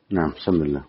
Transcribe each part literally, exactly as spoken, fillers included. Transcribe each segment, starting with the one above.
نعم. بسم الله.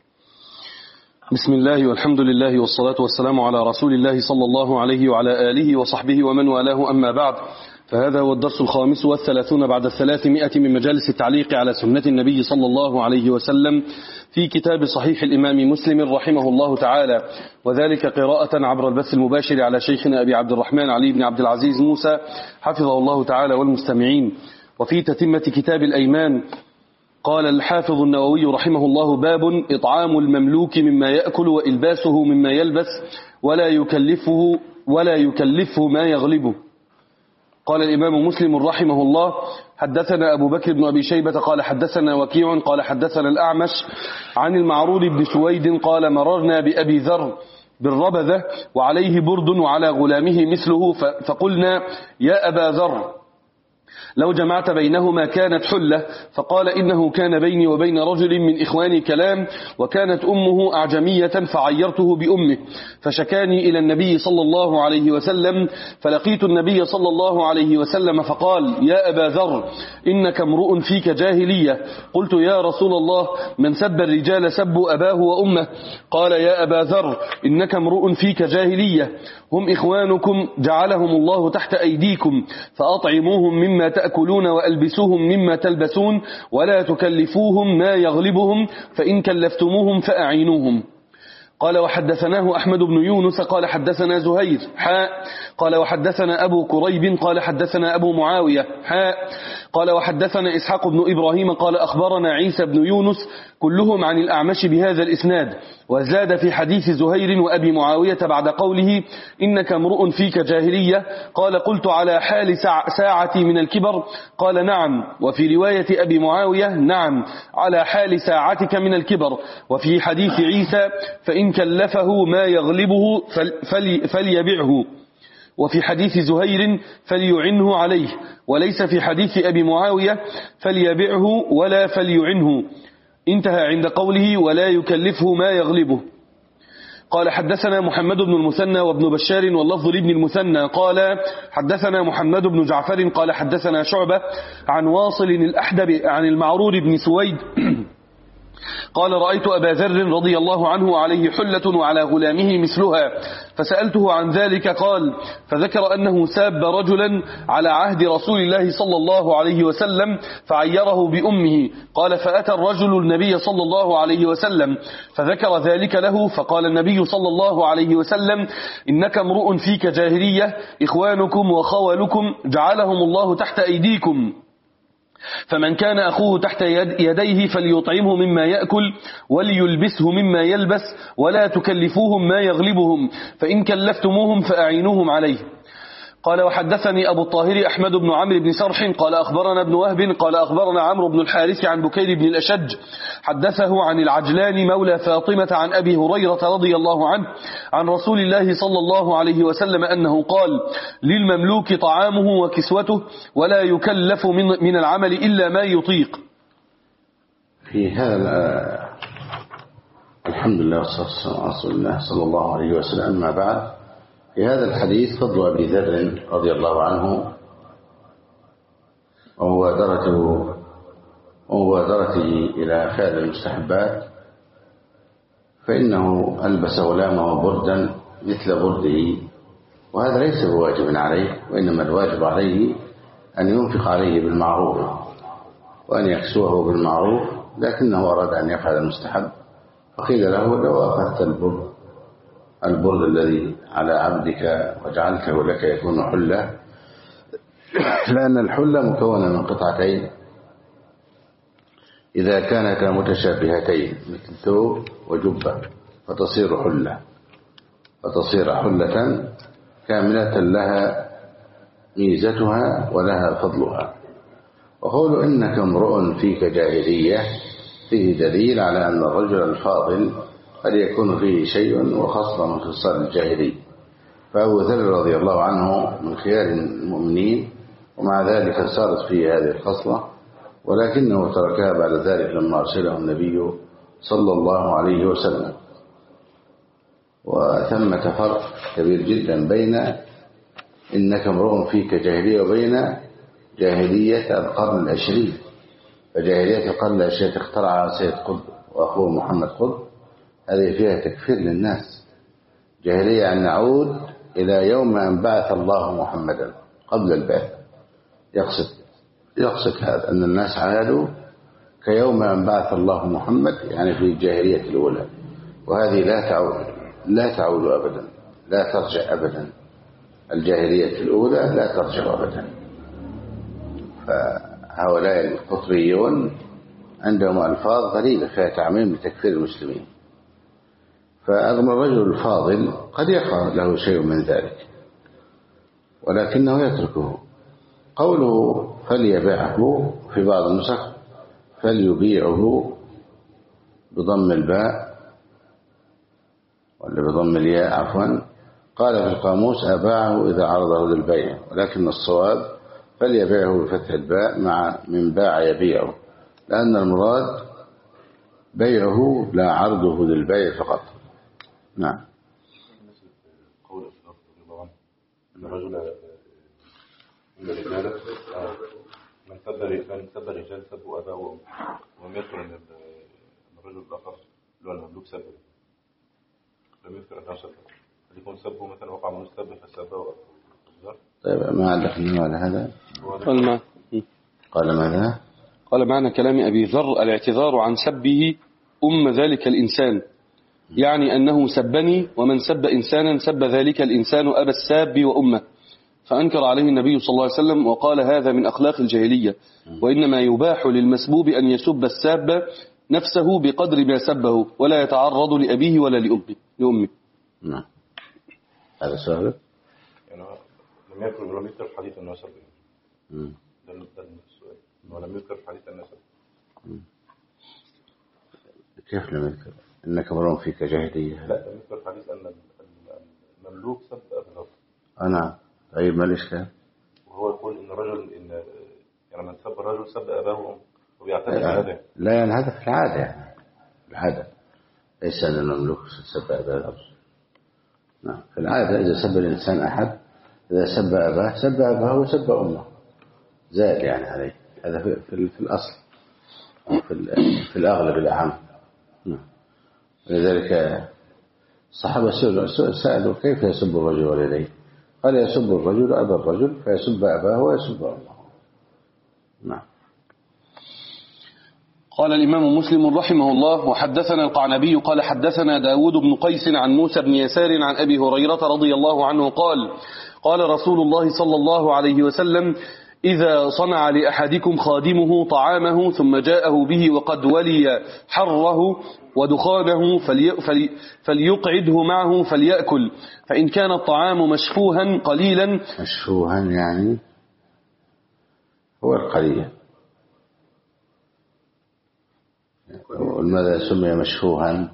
بسم الله والحمد لله والصلاة والسلام على رسول الله صلى الله عليه وعلى آله وصحبه ومن والاه، أما بعد، فهذا هو الدرس الخامس والثلاثون بعد الثلاثمائة من مجالس التعليق على سنة النبي صلى الله عليه وسلم في كتاب صحيح الإمام مسلم رحمه الله تعالى، وذلك قراءة عبر البث المباشر على شيخنا أبي عبد الرحمن علي بن عبد العزيز موسى حفظه الله تعالى والمستمعين. وفي تتمة كتاب الأيمان قال الحافظ النووي رحمه الله: باب إطعام المملوك مما يأكل وإلباسه مما يلبس ولا يكلفه ولا يكلفه ما يغلبه. قال الإمام مسلم رحمه الله: حدثنا أبو بكر بن أبي شيبة قال حدثنا وكيع قال حدثنا الأعمش عن المعرور بن سويد قال: مررنا بأبي ذر بالربذة وعليه برد وعلى غلامه مثله، فقلنا: يا أبا ذر، لو جمعت بينهما كانت حلة. فقال: إنه كان بيني وبين رجل من إخواني كلام، وكانت أمه أعجمية فعيرته بأمه، فشكاني إلى النبي صلى الله عليه وسلم، فلقيت النبي صلى الله عليه وسلم فقال: يا أبا ذر، إنك امرؤ فيك جاهلية. قلت: يا رسول الله، من سب الرجال سبوا أباه وأمه. قال: يا أبا ذر، إنك امرؤ فيك جاهلية، هم إخوانكم جعلهم الله تحت أيديكم، فأطعموهم مما تأكلون وألبسوهم مما تلبسون، ولا تكلفوهم ما يغلبهم، فإن كلفتموهم فأعينوهم. قال: وحدثناه أحمد بن يونس قال حدثنا زهير حاء قال وحدثنا أبو كريب قال حدثنا أبو معاوية حاء قال وحدثنا إسحاق بن إبراهيم قال أخبرنا عيسى بن يونس كلهم عن الأعمش بهذا الإسناد، وزاد في حديث زهير وأبي معاوية بعد قوله: إنك امرؤ فيك جاهلية. قال: قلت: على حال ساعتي من الكبر؟ قال: نعم. وفي رواية أبي معاوية: نعم، على حال ساعتك من الكبر. وفي حديث عيسى: فإن كلفه ما يغلبه فلي فليبعه. وفي حديث زهير: فليعنه عليه. وليس في حديث أبي معاوية: فليبعه ولا فليعنه. انتهى عند قوله: ولا يكلفه ما يغلبه. قال: حدثنا محمد بن المثنى وابن بشار واللفظ لابن المثنى قال حدثنا محمد بن جعفر قال حدثنا شعبة عن واصل الأحدب عن المعرور بن سويد قال: رأيت أبا ذر رضي الله عنه عليه حلة وعلى غلامه مثلها، فسألته عن ذلك قال: فذكر أنه ساب رجلا على عهد رسول الله صلى الله عليه وسلم فعيره بأمه. قال: فأتى الرجل النبي صلى الله عليه وسلم فذكر ذلك له، فقال النبي صلى الله عليه وسلم: إنك امرؤ فيك جاهلية، إخوانكم وخولكم جعلهم الله تحت أيديكم، فمن كان أخوه تحت يديه فليطعمه مما يأكل وليلبسه مما يلبس، ولا تكلفوهم ما يغلبهم، فإن كلفتموهم فأعينوهم عليه. قال: وحدثني أبو الطاهر أحمد بن عمرو بن سرح قال أخبرنا ابن وهب قال أخبرنا عمرو بن الحارث عن بكير بن الأشج حدثه عن العجلان مولى فاطمة عن أبي هريرة رضي الله عنه عن رسول الله صلى الله عليه وسلم أنه قال: للمملوك طعامه وكسوته، ولا يكلف من, من العمل إلا ما يطيق. في هذا الحمد لله والصلاة والسلام على رسول الله صلى الله عليه وسلم، ما بعد. في هذا الحديث فضل أبي ذر رضي الله عنه ومبادرته ومبادرته إلى فعل المستحبات، فإنه ألبس غلامه بردا مثل برده، وهذا ليس بواجب عليه، وإنما الواجب عليه أن ينفق عليه بالمعروف وأن يكسوه بالمعروف، لكنه أراد أن يفعل المستحب، فقيل له: لو أخذت البرد البرد الذي على عبدك وجعلته لك يكون حلة، لأن الحلة مكونة من قطعتين إذا كانتا متشابهتين مثل ثوب وجبة، فتصير حلة فتصير حلة كاملة لها ميزتها ولها فضلها. وقول إنك امرؤ فيك جاهلية فيه دليل على أن الرجل الفاضل قد يكون فيه شيء وخاصة من خصال الجاهلي، فأبو ذر رضي الله عنه من خيار المؤمنين، ومع ذلك صارت فيه هذه الخصلة، ولكنه تركها بعد ذلك لما أرسله النبي صلى الله عليه وسلم. وثمة فرق كبير جدا بين إنك امرؤ فيك جاهلية وبين جاهلية القرن العشرين. فجاهلية القرن العشرين اخترعها سيد قطب وأخوه محمد خذ، هذه فيها تكفير للناس. جاهلية أن نعود إلى يوم أن بعث الله محمدا قبل البعث. يقصد يقصد هذا أن الناس عادوا كيوم أن بعث الله محمد، يعني في الجاهلية الأولى، وهذه لا تعود لا تعود أبدا، لا ترجع أبدا. الجاهلية الأولى لا ترجع أبدا. فهؤلاء القطريون عندهم ألفاظ غريبة فيها تعميم لتكفير المسلمين. فأغمى الرجل الفاضل قد يقع له شيء من ذلك ولكنه يتركه. قوله فليبيعه في بعض النسخ فليبيعه بضم الباء ولا بضم الياء عفوا. قال في القاموس أباعه إذا عرضه للبيع، ولكن الصواب فليبيعه بفتح الباء مع من باع يبيعه، لأن المراد بيعه لا عرضه للبيع فقط. نعم. قول أن الرجل من الرجال من سب الرجال سب الرجال سبوا أباه وأمه، ولم يذكر أن الرجل الآخر اللي هو المملوك سبه، لم يذكر أنه سبه، يكون سبه مثلا وقع من السب فسبه. طيب ما عندك من على هذا؟ قال ما قال ماذا؟ قال معنى كلام أبي ذر الاعتذار عن سبه أم ذلك الإنسان، يعني أنه سبني، ومن سب إنسانا سب ذلك الإنسان أبا الساب وأمه. فأنكر عليه النبي صلى الله عليه وسلم وقال هذا من أخلاق الجاهلية، وإنما يباح للمسبوب أن يسب الساب نفسه بقدر ما سبه، ولا يتعرض لأبيه ولا لأمه. نعم. هذا سؤال. يعني لم يذكر لم يذكر في حديث أنه سبه. ده السؤال. ولم يذكر في حديث أنه سبه. كيف لم يذكر؟ إنك مرون فيك جاهلية. لا، لم يذكر في حديث أن المملوك سب أباه. أنا طيب ما الإشكال؟ وهو يقول إن الرجل إن يعني من سب الرجل سب أباه وأمه وبيعتبر هذا. لا يعني هذا في العادة، يعني العادة ليس أن المملوك سب أباه. نعم، في العادة إذا سب الإنسان أحد، إذا سب أباه سب أباه وسب أمه، زاد يعني عليه. هذا في, في, في الأصل في, في الأغلب الأعم. نعم. لذلك الصحابة سألوا كيف يسب الرجل والديه؟ قال يسب الرجل أبا الرجل فيسب أباه ويسب أمه. نعم. قال الإمام مسلم رحمه الله: وحدثنا القعنبي قال حدثنا داود بن قيس عن موسى بن يسار عن أبي هريرة رضي الله عنه قال: قال رسول الله صلى الله عليه وسلم: إذا صنع لأحدكم خادمه طعامه ثم جاءه به وقد ولي حره ودخانه فلي فلي فليقعده معه فليأكل، فإن كان الطعام مشفوها قليلا. مشفوها يعني هو القليل. ولماذا سمي مشفوها؟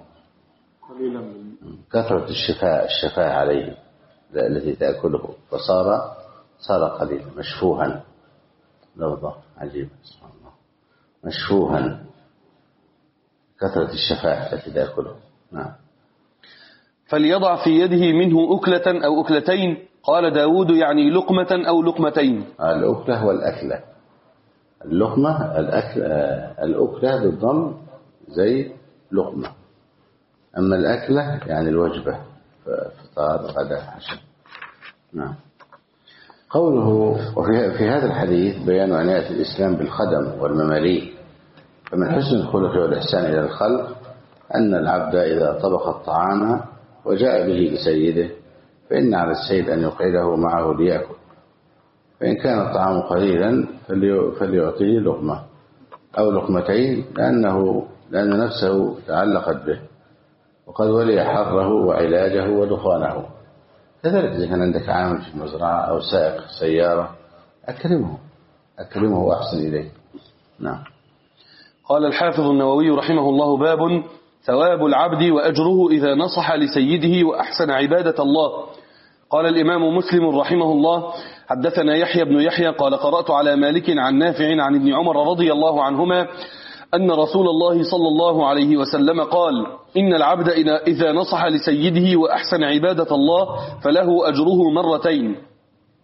كثرة الشفاء الشفاء عليه التي تأكله، فصار صار قليلا. مشفوها لفظة عجيبة سبحان الله. مشفوها كثرة الشفاء التي تأكله. نعم. فليضع في يده منه أكلة أو أكلتين. قال داود يعني لقمة أو لقمتين. الأكلة والأكلة. اللقمة الأكل الأكلة بالضم زي لقمة، أما الأكلة يعني الوجبة، فطار غدا عشاء. نعم. قوله وفي في هذا الحديث بيان عناية الإسلام بالخدم والمماليك. فمن حسن الخلق والإحسان إلى الخلق أن العبد إذا طبخ الطعام وجاء به لسيده فإن على السيد أن يقعده معه ليأكل، فإن كان الطعام قليلا فليعطيه لقمة أو لقمتين، لأنه لأن نفسه تعلقت به وقد ولي حره وعلاجه ودخانه. كذلك إذا كان عندك عامل في المزرعة أو سائق سيارة أكرمه أكرمه وأحسن إليه. نعم. قال الحافظ النووي رحمه الله: باب ثواب العبد وأجره إذا نصح لسيده وأحسن عبادة الله. قال الإمام مسلم رحمه الله: حدثنا يحيى بن يحيى قال قرأت على مالك عن نافع عن ابن عمر رضي الله عنهما أن رسول الله صلى الله عليه وسلم قال: إن العبد إذا نصح لسيده وأحسن عبادة الله فله أجره مرتين،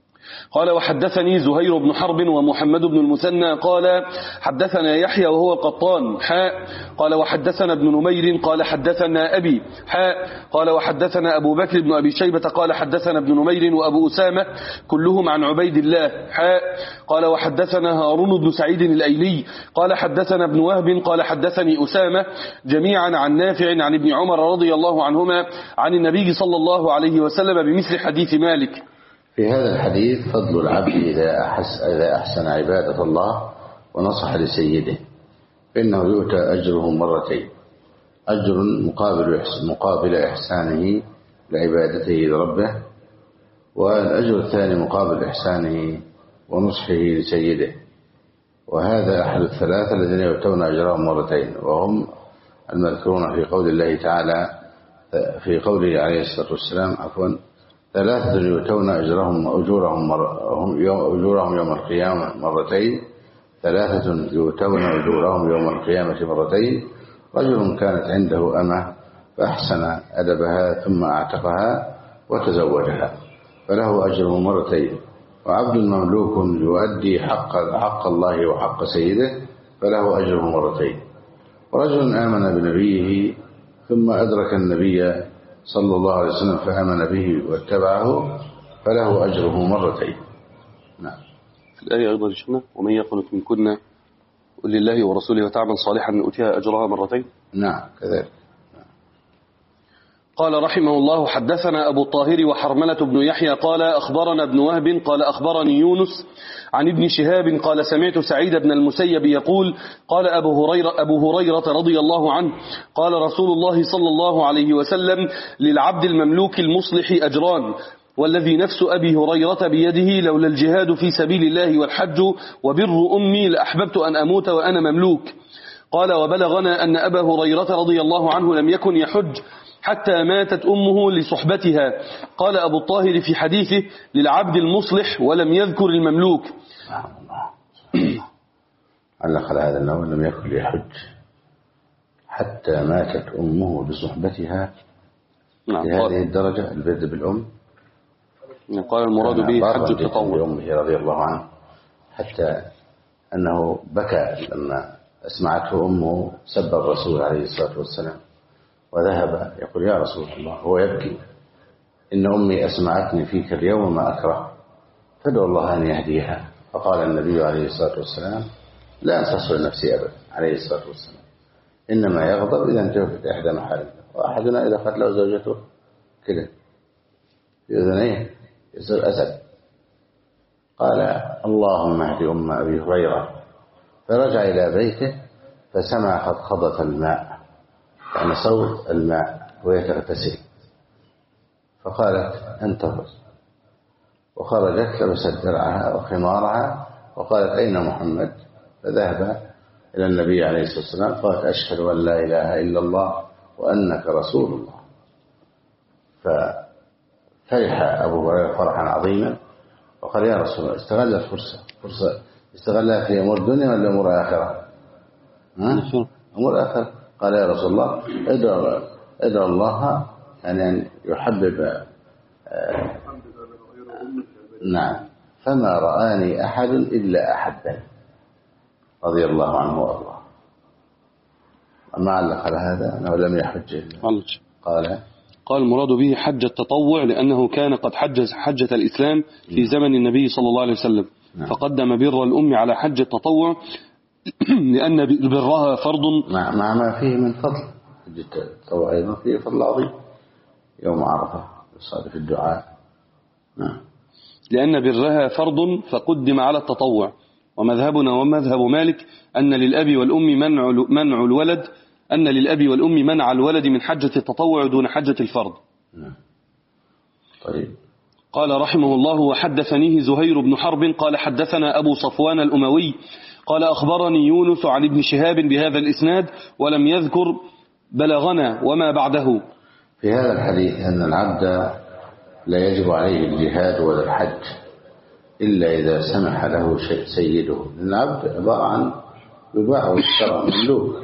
قال وحدثني زهير بن حرب ومحمد بن المثنى قال حدثنا يحيى وهو القطان حاء قال وحدثنا ابن نمير قال حدثنا أبي حاء قال وحدثنا أبو بكر بن أبي شيبة قال حدثنا ابن نمير وأبو أسامة كلهم عن عبيد الله حاء قال وحدثنا هارون بن سعيد الأيلي قال حدثنا ابن وهب قال حدثني أسامة جميعا عن نافع عن ابن عمر رضي الله عنهما عن النبي صلى الله عليه وسلم بمثل حديث مالك. في هذا الحديث فضل العبد إذا أحس إذا أحسن عبادة الله ونصح لسيده فإنه يؤتى أجره مرتين، أجر مقابل مقابل إحسانه لعبادته لربه، والأجر الثاني مقابل إحسانه ونصحه لسيده. وهذا أحد الثلاثة الذين يؤتون أجرهم مرتين، وهم المذكورون في قول الله تعالى في قوله عليه الصلاة والسلام عفوا ثلاثة يؤتون أجرهم أجورهم أجورهم يوم القيامة مرتين ثلاثة يؤتون أجورهم يوم القيامة مرتين رجل كانت عنده أمة فأحسن أدبها ثم أعتقها وتزوجها فله أجره مرتين، وعبد مملوك يؤدي حق حق الله وحق سيده فله أجره مرتين، ورجل آمن بنبيه ثم أدرك النبي صلى الله عليه وسلم فآمن به واتبعه فله أجره مرتين. نعم. في الآية أيضا شفنا ومن يقنت منكن لله ورسوله وتعمل صالحا نؤتيها أجرها مرتين. نعم كذلك. قال رحمه الله حدثنا أبو الطاهر وحرملة بن يحيى قال أخبرنا ابن وهب قال أخبرني يونس عن ابن شهاب قال سمعت سعيد بن المسيب يقول قال أبو هريرة, أبو هريرة رضي الله عنه قال رسول الله صلى الله عليه وسلم للعبد المملوك المصلح أجران والذي نفس أبي هريرة بيده لولا الجهاد في سبيل الله والحج وبر أمي لأحببت أن أموت وأنا مملوك. قال وبلغنا أن أبا هريرة رضي الله عنه لم يكن يحج حتى ماتت أمه لصحبتها. قال أبو الطاهر في حديثه للعبد المصلح ولم يذكر المملوك. علق على هذا النوع لم يكن يحج حتى ماتت أمه لصحبتها. نعم. في هذه الدرجة البر بالأم. قال المراد به حج التطوع لأمه رضي الله عنه حتى أنه بكى لما أسمعته أمه سب الرسول عليه الصلاة والسلام وذهب يقول يا رسول الله هو يبكي إن أمي أسمعتني فيك اليوم ما أكره فادعو الله أن يهديها. فقال النبي عليه الصلاة والسلام لا أنتصر نفسي أبدا عليه الصلاة والسلام إنما يغضب إذا انتهت إحدى محارمه وأحدنا إذا قتل زوجته كده في أذنيه يصير أسد. قال اللهم اهد أم أبي هريرة فرجع إلى بيته فسمع خضخضة الماء يعني صوت الماء وهي تغتسل فقالت انتظر وخرجت لبست درعها وخمارها وقالت أين محمد؟ فذهب إلى النبي عليه الصلاة والسلام قالت أشهد أن لا إله إلا الله وأنك رسول الله. ففرح أبو هريرة فرحا عظيما وقال يا رسول الله استغل الفرصة فرصة استغلها في أمور الدنيا ولا أمور آخرة؟ أمور آخرة. قال يا رسول الله ادعو, ادعو الله يعني أن يحبب آه نعم فما رآني أحد إلا أحبني رضي الله عنه وأرضاه. أما علق على هذا أنه لم يحج قال قال المراد به حج التطوع لأنه كان قد حج حجة الإسلام في زمن النبي صلى الله عليه وسلم نعم. فقدم بر الأم على حج التطوع لأن برها فرض مع ما فيه من فضل. حج التطوع أيضا فيه فضل عظيم يوم عرفة يصادف الدعاء نعم. لأن برها فرض فقدم على التطوع. ومذهبنا ومذهب مالك أن للأب والأم منع منع الولد أن للأب والأم منع الولد من حجة التطوع دون حجة الفرض. نعم. طيب. قال رحمه الله وحدثنيه زهير بن حرب قال حدثنا أبو صفوان الأموي قال أخبرني يونس عن ابن شهاب بهذا الإسناد ولم يذكر بلغنا وما بعده. في هذا الحديث أن العبد لا يجب عليه الجهاد ولا الحج إلا إذا سمح له سيده. العبد عبارة عن يباع ويشترى مملوك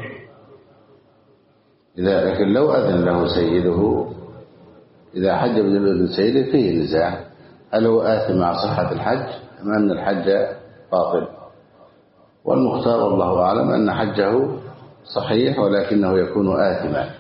إذا لكن لو أذن له سيده إذا حج بدون سيده فيه نزاع هل هو آثم مع صحة الحج أم أن الحج باطل؟ والمختار والله أعلم أن حجه صحيح ولكنه يكون آثما،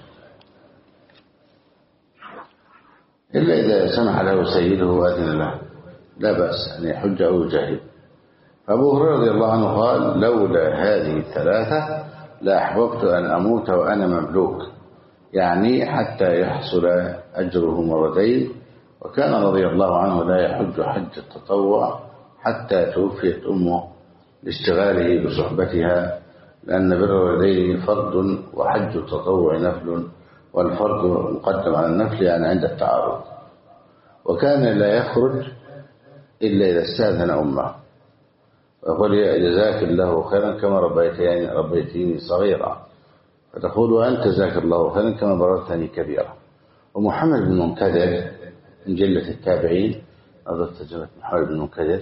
إلا إذا سمح له سيده وأذن له لا بأس أن يحج أو يجاهد. فأبو هريرة رضي الله عنه قال لولا هذه الثلاثة لأحببت أن أموت وأنا مملوك، يعني حتى يحصل أجره مرتين. وكان رضي الله عنه لا يحج حج التطوع حتى توفيت أمه لاشتغاله بصحبتها، لأن بر الوالدين فرض وحج التطوع نفل، والفرض مقدم على النفل يعني عند التعارض. وكان لا يخرج إلا إذا استأذن أمه ويقول جزاك الله خيرا كما ربيتني ربيتيني صغيرا، فتقول وأنت جزاك الله خيرا كما بررتني كبيرا. ومحمد بن منكدر من جلة التابعين، أضف ترجمة محمد بن منكدر،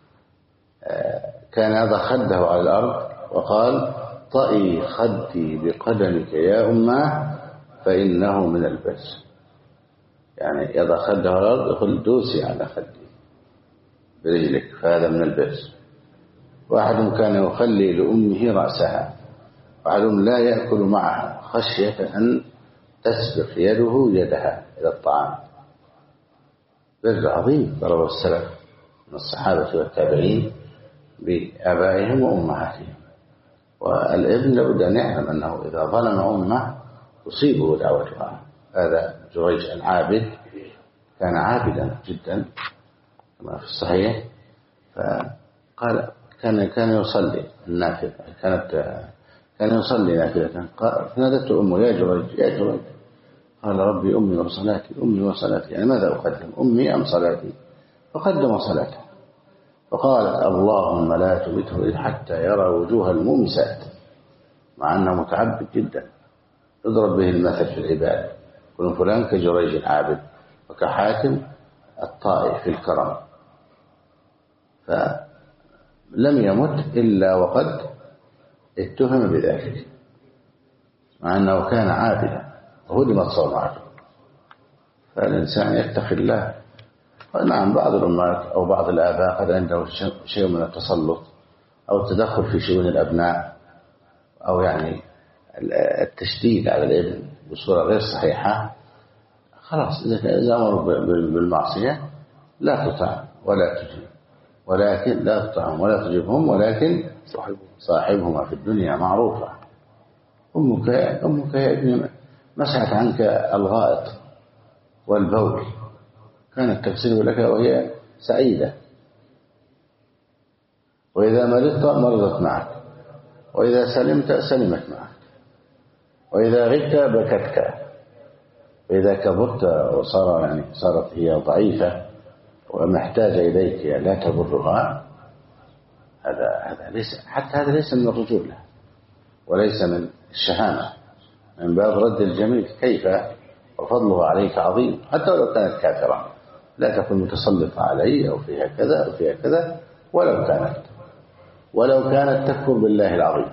كان يضع خده على الأرض وقال طئي خدي بقدمك يا أمه فإنه من البر، يعني يضع خده على الأرض يقول دوسي على خدي برجلك فهذا من البر. واحد كان يخلي لأمه رأسها، وأحدهم لا يأكل معها خشية أن تسبق يده يدها إلى الطعام. بر عظيم ضرب السلف من الصحابة والتابعين بآبائهم وأمهاتهم. والابن لابد أن يعلم أنه إذا ظلم أمه تصيبه دعوتها. هذا جريج العابد كان عابدا جدا كما في الصحيح، فقال كان كان يصلي النافلة، كانت كان يصلي نافلة، فنادته أمه يا جريج يا جريج، قال ربي أمي وصلاتي أمي وصلاتي، يعني ماذا أقدم أمي أم صلاتي؟ فقدم صلاته، فقال اللهم لا تمته حتى يرى وجوه المومسات، مع أنه متعبد جدا يضرب به المثل في العباد، يكون فلان كجريج العابد وكحاتم الطائي في الكرم. فلم يمت إلا وقد اتهم بذلك مع أنه كان عابدا وهدمت صومعته. فالإنسان يتقي الله. نعم بعض الأمهات أو بعض الآباء قد عنده شيء من التسلط أو التدخل في شؤون الأبناء، أو يعني التشديد على الابن بصورة غير صحيحة، خلاص إذا أمروا بالمعصية لا تطع ولا تجيب، ولكن لا تطعهم ولا تجيبهم، ولكن صاحبهما في الدنيا معروفة. أمك أمك يا ابني مسحت عنك الغائط والبول، كانت تغسله لك وهي سعيدة، وإذا مرضت مرضت معك، وإذا سلمت سلمت معك، وإذا غبت بكتك، وإذا كبرت وصار يعني صارت هي ضعيفة ومحتاجة إليك لا تبرها، هذا هذا ليس حتى هذا ليس من الرجولة وليس من الشهامة، من باب رد الجميل. كيف وفضله عليك عظيم حتى ولو كانت كافرة، لا تكون متسلطة علي أو فيها كذا أو فيها كذا، ولو كانت ولو كانت تكفر بالله العظيم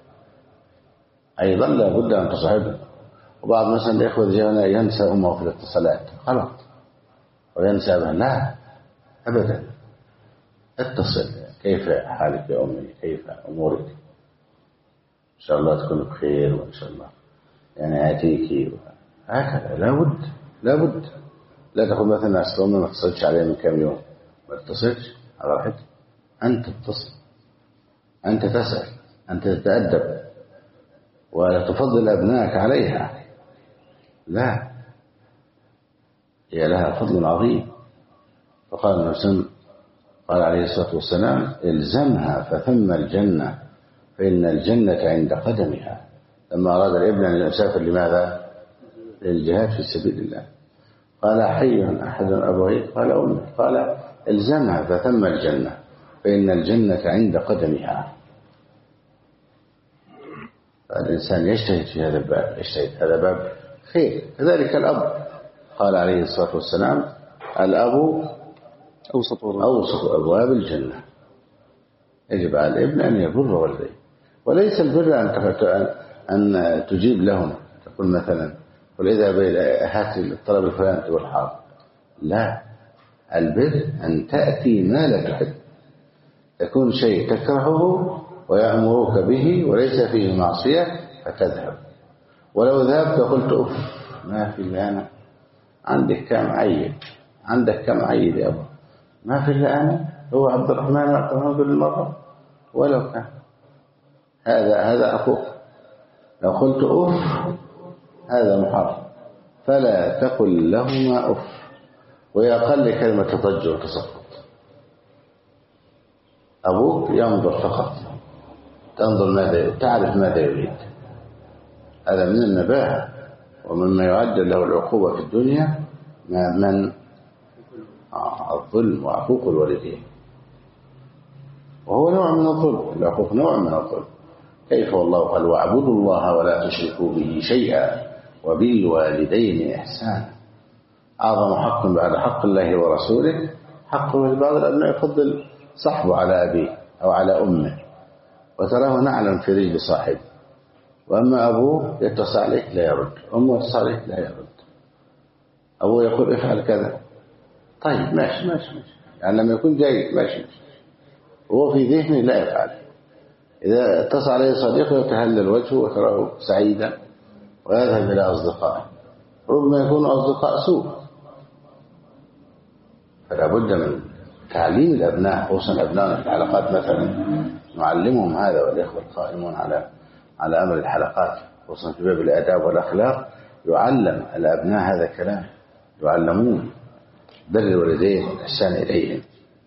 أيضا لا بد أن تصاحبه. وبعض مثلا الإخوة جاءنا ينسى أمه في الاتصالات غلط، وينسى أبها لا أبدا، اتصل كيف حالك يا أمي، كيف أمورك، إن شاء الله تكون بخير، وإن شاء الله يعني آتيك، هكذا لا بد لا بد. لا تقول مثلا أصل أمي ما اتصلتش عليها من كم يوم، ما اتصلتش على راحتك، أنت تتصل، أنت تسأل، أنت تتأدب، ولا تفضل أبنائك عليها، لا، هي لها فضل عظيم. فقال النبي قال عليه الصلاة والسلام الزمها فثم الجنة فإن الجنة عند قدمها. لما أراد الابن أن يسافر لماذا؟ للجهاد في سبيل الله، قال حي أحد أبويك؟ قال أمي. قال الزمها فثم الجنة فإن الجنة عند قدمها. فالإنسان يجتهد في هذا الباب، يجتهد هذا باب خير. كذلك الأب، قال عليه الصلاة والسلام الأب أوسط أوسط أبواب الجنة. يجب على الابن أن يبر والديه، وليس البر أن أن تجيب لهم، تقول مثلا قل إذا هات الطلب الفلاني والحاضر، لا، البر أن تأتي ما لا تحب، يكون شيء تكرهه ويأمرك به وليس فيه معصية فتذهب. ولو ذهبت وقلت أف ما في إلا أنا، عندك كم عيد، عندك كم عيد يا أبو، ما في إلا أنا، هو عبد الرحمن عبد الرحمن بالمرة ولو كان هذا هذا أخوك. لو قلت أف هذا محرم، فلا تقل لهما أف، وهي أقل كلمة تضج وتسقط. أبوك ينظر فقط، تنظر ماذا، تعرف ماذا يريد، هذا من النباهة ومما يعدل له العقوبة في الدنيا من الظلم وعقوق الوالدين، وهو نوع من الظلم، العقوق نوع من الظلم. كيف والله قال واعبدوا الله ولا تشركوا به شيئا وبالوالدين إحسانا. أعظم حق بعد حق الله ورسوله حق بعض الأبناء يفضل صحبه على أبيه أو على أمه، وتراه نعلم في رجل صاحبه، وأما أبوه يتصل عليك لا يرد، أمه يتصل عليك لا يرد، أبوه يقول افعل كذا، طيب ماشي ماشي ماشي، يعني لما يكون جيد ماشي ماشي، وهو في ذهنه لا يفعل. إذا اتصل عليه صديقه يتهلل وجهه وتراه سعيدا ويذهب إلى أصدقائه، ربما يكونوا أصدقاء سوء. فلا بد من تعليم الأبناء، خصوصا أبنائنا في الحلقات مثلا نعلمهم هذا، والإخوة القائمون على على أمر الحلقات خصوصا في باب الآداب والأخلاق يعلم الأبناء هذا الكلام، يعلمون بر الوالدين والإحسان إليهم.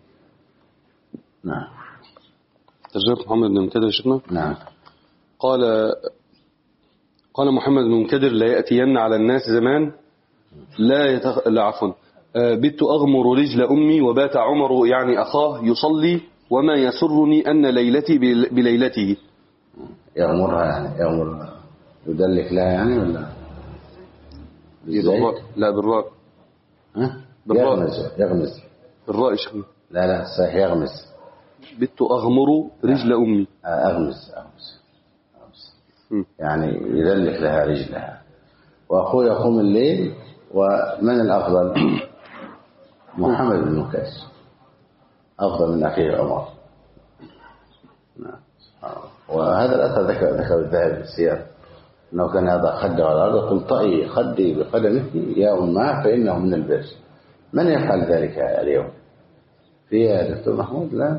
نعم. ترجمة محمد بن منكدر شيخنا. نعم. قال قال محمد بن منكدر لا يأتين على الناس زمان لا يتخ... لا عفوا بت أغمر رجل أمي وبات عمر يعني أخاه يصلي وما يسرني أن ليلتي بليلته. يغمرها يعني يغمر يدلك لها يعني ولا بالراء؟ لا بالراء. ها بالراء. يغمز يغمز بالراء شيخنا. لا لا صحيح يغمز. بت أغمر رجل أمي. أغمز أغمز, أغمز. يعني يدلك لها رجلها. وأخوه يقوم الليل، ومن الأفضل؟ محمد بن مكاس أفضل من أخيه عمر. نعم. وهذا الأثر ذكر ذكر الذهبي في السير أنه كان هذا خده على الأرض قل طئي خدي بقدمك يا أماه فإنه من البر. من يفعل ذلك اليوم؟ في يا دكتور محمود؟ لا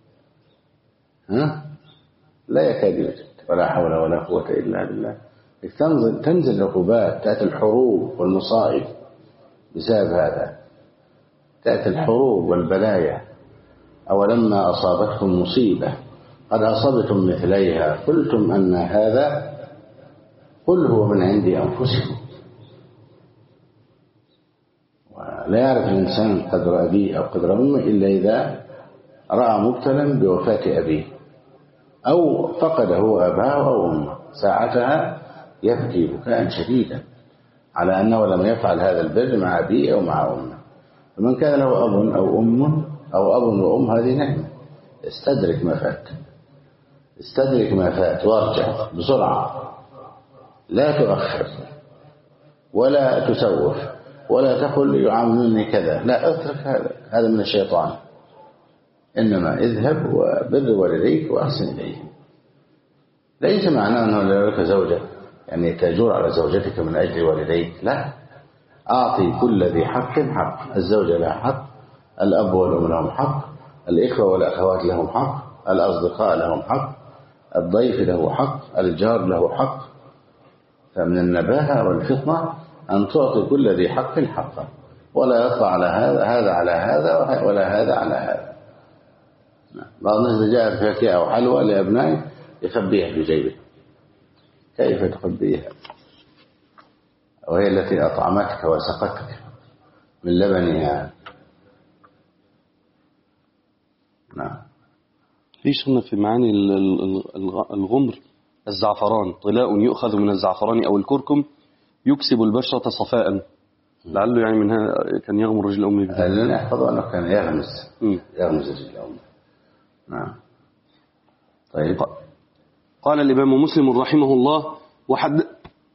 ها لا يكاد يوجد، ولا حول ولا قوة إلا بالله. تنزل تنزل العقوبات، تأتي الحروب والمصائب بسبب هذا، تأتي الحروب والبلايا. أولما أصابتكم مصيبة قد أصبتم مثليها قلتم أن هذا قل هو من عند أنفسكم. ولا يعرف الإنسان قدر أبيه أو قدر أمه إلا إذا رأى مبتلا بوفاة أبيه أو فقده أباه أو أمه، ساعتها يبكي بكاء شديدا على أنه لم يفعل هذا البر مع أبيه أو مع أمه. فمن كان له أب أو أم أو أب وأم هذه نعمة، استدرك ما فات، استدرك ما فات وارجع بسرعة، لا تؤخر ولا تسوف ولا تقل يعاملوني كذا، لا اترك هذا، هذا من الشيطان. إنما اذهب وبر والديك وأحسن إليهم. ليس معناه أنه لو لك زوجة يعني تجور على زوجتك من أجل والديك، لا، أعطي كل ذي حق حق. الزوجة لها حق، الأب والأم لهم حق، الإخوة والأخوات لهم حق، الأصدقاء لهم حق، الضيف له حق، الجار له حق. فمن النباهة والفطنة أن تعطي كل ذي حق حقا، ولا يطلع على هذا هذا على هذا ولا هذا على هذا. بعض الناس جاء فاكهة أو حلوى لأبنائه يخبيها في جيبه. كيف تخبيها وهي التي أطعمتك وسقتك من لبنها؟ نعم. ليش هنا في معاني الغمر الزعفران، طلاء يؤخذ من الزعفران أو الكركم يكسب البشرة صفاء، لعله يعني منها كان يغمر رجل أمي بها. لن يحفظ أنه كان يغمس يغمس رجل أمي. نعم. طيب. قال الإمام مسلم رحمه الله وحد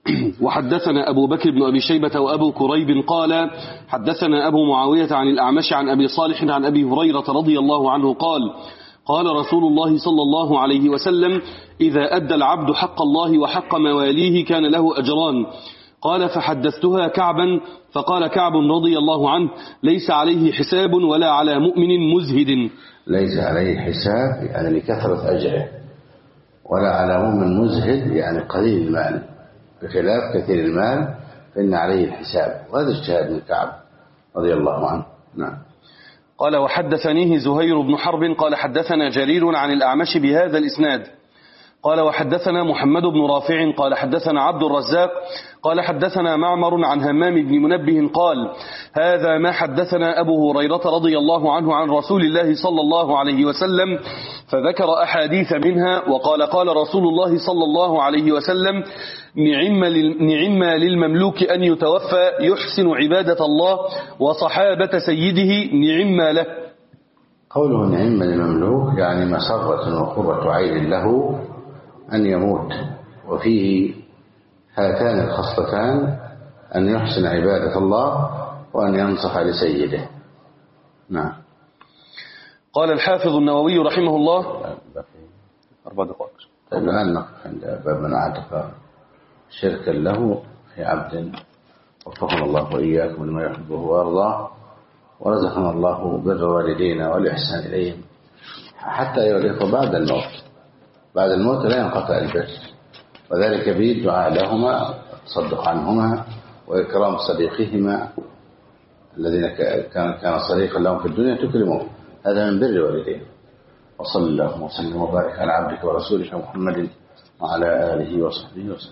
وحدثنا أبو بكر بن أبي شيبة وأبو كريب قال حدثنا أبو معاوية عن الأعمش عن أبي صالح عن أبي هريرة رضي الله عنه قال قال رسول الله صلى الله عليه وسلم إذا أدى العبد حق الله وحق مواليه كان له أجران. قال فحدثتها كعبا فقال كعب رضي الله عنه ليس عليه حساب ولا على مؤمن مزهد. ليس عليه حساب يعني لكثرة أجره، ولا على مؤمن مزهد يعني قليل المال، بخلاف كثير المال فإن عليه الحساب. وهذا اجتهاد من كعب رضي الله عنه. نعم. قال وحدثنيه زهير بن حرب قال حدثنا جرير عن الأعمش بهذا الإسناد. قال وحدثنا محمد بن رافع قال حدثنا عبد الرزاق قال حدثنا معمر عن همام بن منبه قال هذا ما حدثنا أبو هريرة رضي الله عنه عن رسول الله صلى الله عليه وسلم، فذكر أحاديث منها وقال قال رسول الله صلى الله عليه وسلم نعم للمملوك أن يتوفى يحسن عبادة الله وصحابة سيده نعم له. قوله نعم للمملوك يعني مسرة وقرة عين له أن يموت، وفيه هاتان الخصلتان أن يحسن عبادة الله وأن ينصح لسيده. نعم. قال الحافظ النووي رحمه الله أربع دقائق. الآن نقف عند باب من اعتق شركا له في عبد، وفقنا الله وإياكم لما يحبه ويرضاه، ورزقنا الله بر والدينا والإحسان إليهم حتى أيها الإخوة بعد الموت. بعد الموت لا ينقطع البر، وذلك بالدعاء لهما، التصدق عنهما، وإكرام صديقهما الذين كان صديقا لهم في الدنيا تكرمهم، هذا من بر والدين. وصلى الله وسلم وبارك على عبدك ورسولك محمد وعلى آله وصحبه وسلم.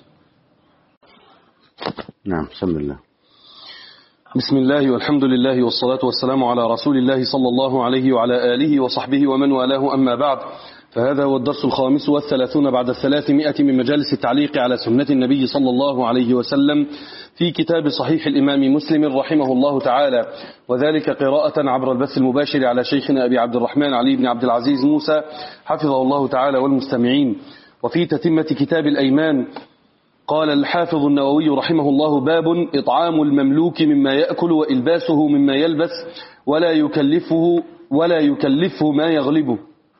نعم. بسم الله. بسم الله والحمد لله والصلاة والسلام على رسول الله صلى الله عليه وعلى آله وصحبه ومن والاه، أما بعد، فهذا هو الدرس الخامس والثلاثون بعد الثلاثمائة من مجالس التعليق على سنة النبي صلى الله عليه وسلم في كتاب صحيح الإمام مسلم رحمه الله تعالى، وذلك قراءة عبر البث المباشر على شيخنا أبي عبد الرحمن علي بن عبد العزيز موسى حفظه الله تعالى والمستمعين. وفي تتمة كتاب الأيمان قال الحافظ النووي رحمه الله باب إطعام المملوك مما يأكل وإلباسه مما يلبس ولا يكلفه ولا يكلفه ما يغلبه.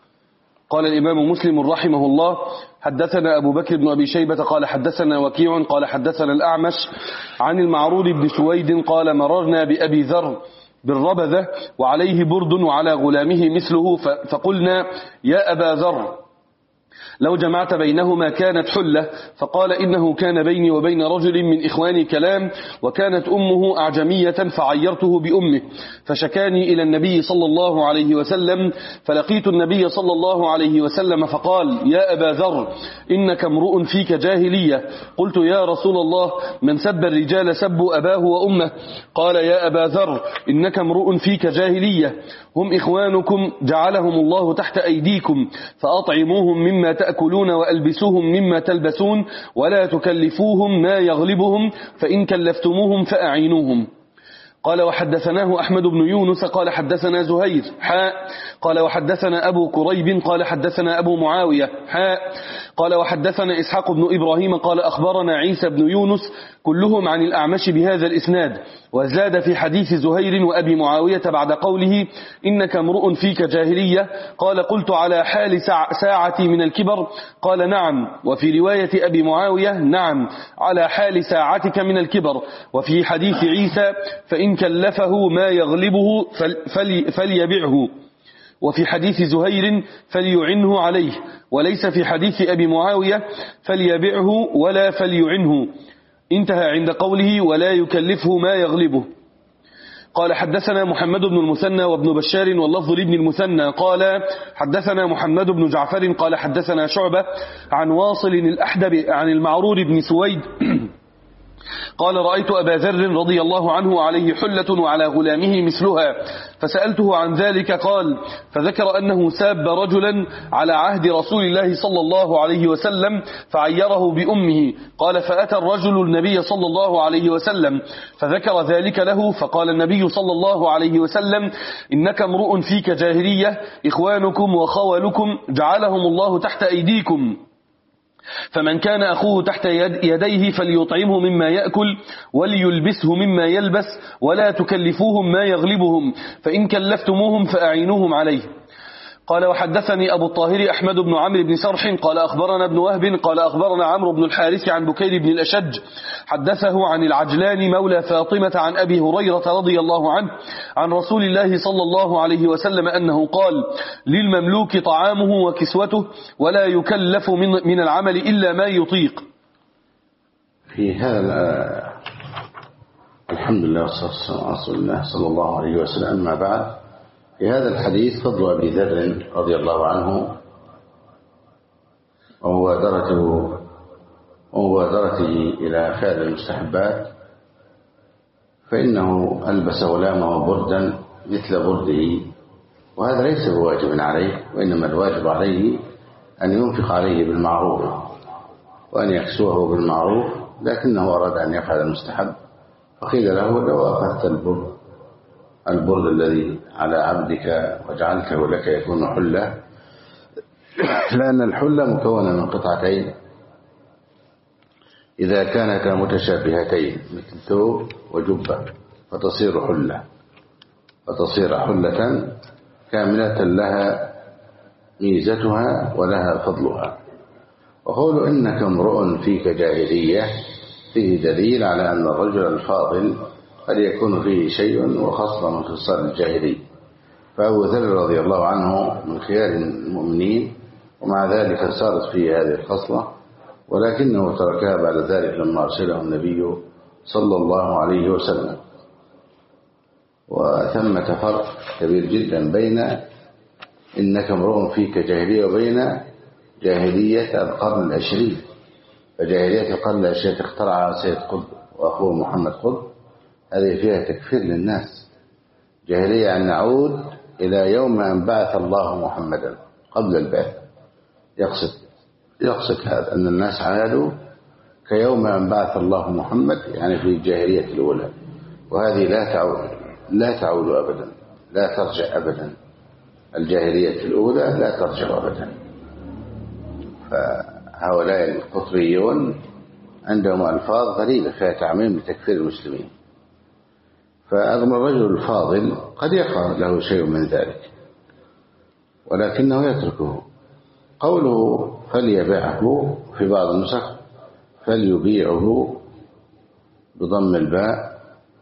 قال الإمام مسلم رحمه الله حدثنا أبو بكر بن أبي شيبة قال حدثنا وكيع قال حدثنا الأعمش عن المعرور بن سويد قال مررنا بأبي ذر بالربذة وعليه برد وعلى غلامه مثله، فقلنا يا أبا ذر لو جمعت بينهما كانت حلة، فقال إنه كان بيني وبين رجل من إخواني كلام، وكانت أمه أعجمية فعيرته بأمه، فشكاني إلى النبي صلى الله عليه وسلم، فلقيت النبي صلى الله عليه وسلم فقال يا أبا ذر إنك امرؤ فيك جاهلية. قلت يا رسول الله من سب الرجال سبوا أباه وأمه؟ قال يا أبا ذر إنك امرؤ فيك جاهلية، هم إخوانكم جعلهم الله تحت أيديكم، فأطعموهم مما تأكلون وألبسوهم مما تلبسون، ولا تكلفوهم ما يغلبهم، فإن كلفتموهم فأعينوهم. قال وحدثناه أحمد بن يونس قال حدثنا زهير حاء قال وحدثنا أبو كريب قال حدثنا أبو معاوية حاء قال وحدثنا إسحاق بن إبراهيم قال أخبرنا عيسى بن يونس كلهم عن الأعمش بهذا الإسناد، وزاد في حديث زهير وأبي معاوية بعد قوله إنك امرؤ فيك جاهلية قال قلت على حال ساعتي من الكبر؟ قال نعم. وفي رواية أبي معاوية نعم على حال ساعتك من الكبر. وفي حديث عيسى فإن كلفه ما يغلبه فلي فليبعه. وفي حديث زهير فليعنه عليه، وليس في حديث أبي معاوية فليبعه ولا فليعنه. انتهى عند قوله ولا يكلفه ما يغلبه. قال حدثنا محمد بن المثنى وابن بشار واللفظ لابن المثنى قال حدثنا محمد بن جعفر قال حدثنا شعبة عن واصل الأحدب عن المعرور بن سويد قال رأيت أبا ذر رضي الله عنه عليه حلة وعلى غلامه مثلها، فسألته عن ذلك قال فذكر أنه ساب رجلا على عهد رسول الله صلى الله عليه وسلم فعيره بأمه. قال فأتى الرجل النبي صلى الله عليه وسلم فذكر ذلك له، فقال النبي صلى الله عليه وسلم إنك امرؤ فيك جاهلية، إخوانكم وخولكم جعلهم الله تحت أيديكم، فمن كان أخوه تحت يديه فليطعمه مما يأكل وليلبسه مما يلبس ولا تكلفوهم ما يغلبهم، فإن كلفتموهم فأعينوهم عليه. قال وحدثني أبو الطاهر أحمد بن عمرو بن سرح قال أخبرنا ابن وهب قال أخبرنا عمرو بن الحارث عن بكير بن الأشج حدثه عن العجلان مولى فاطمة عن أبي هريرة رضي الله عنه عن رسول الله صلى الله عليه وسلم أنه قال للمملوك طعامه وكسوته ولا يكلف من, من العمل إلا ما يطيق. في هذا الحمد لله والصلاة والسلام على رسول الله صلى الله عليه وسلم. أما بعد، في هذا الحديث فضل أبي ذر رضي الله عنه ومبادرته ومبادرته إلى فعل المستحبات، فإنه ألبس غلامه بردا مثل برده، وهذا ليس بواجب عليه، وإنما الواجب عليه أن ينفق عليه بالمعروف وأن يكسوه بالمعروف، لكنه أراد أن يفعل المستحب فقيل له لو أخذت البرد البرد الذي على عبدك وجعلته لك يكون حلة، لأن الحلة مكونة من قطعتين إذا كانتا متشابهتين مثل ثوب وجبة فتصير حلة فتصير حلة كاملة لها ميزتها ولها فضلها. وقول إنك امرؤ فيك جاهلية فيه دليل على أن الرجل الفاضل قد يكون فيه شيء وخصلة من خصال الجاهلية، فأبو ذر رضي الله عنه من خيار المؤمنين، ومع ذلك صارت فيه هذه الخصلة، ولكنه تركها بعد ذلك لما أرسله النبي صلى الله عليه وسلم. وثمة فرق كبير جدا بين إنك امرؤ فيك جاهلية وبين جاهلية القرن العشرين. فجاهلية القرن العشرين اخترعها سيد قطب وأخوه محمد قطب، هذه فيها تكفير للناس. جاهلية أن نعود إلى يوم أن بعث الله محمدا قبل البعث، يقصد يقصد هذا أن الناس عادوا كيوم أن بعث الله محمد، يعني في الجاهلية الأولى، وهذه لا تعود لا تعود أبدا، لا ترجع أبدا. الجاهلية الأولى لا ترجع أبدا. فهؤلاء القطريون عندهم ألفاظ غريبة فيها تعميم لتكفير المسلمين. فأغمى الرجل الفاضل قد يقع له شيء من ذلك ولكنه يتركه. قوله فليبيعه في بعض النسخ فليبيعه بضم الباء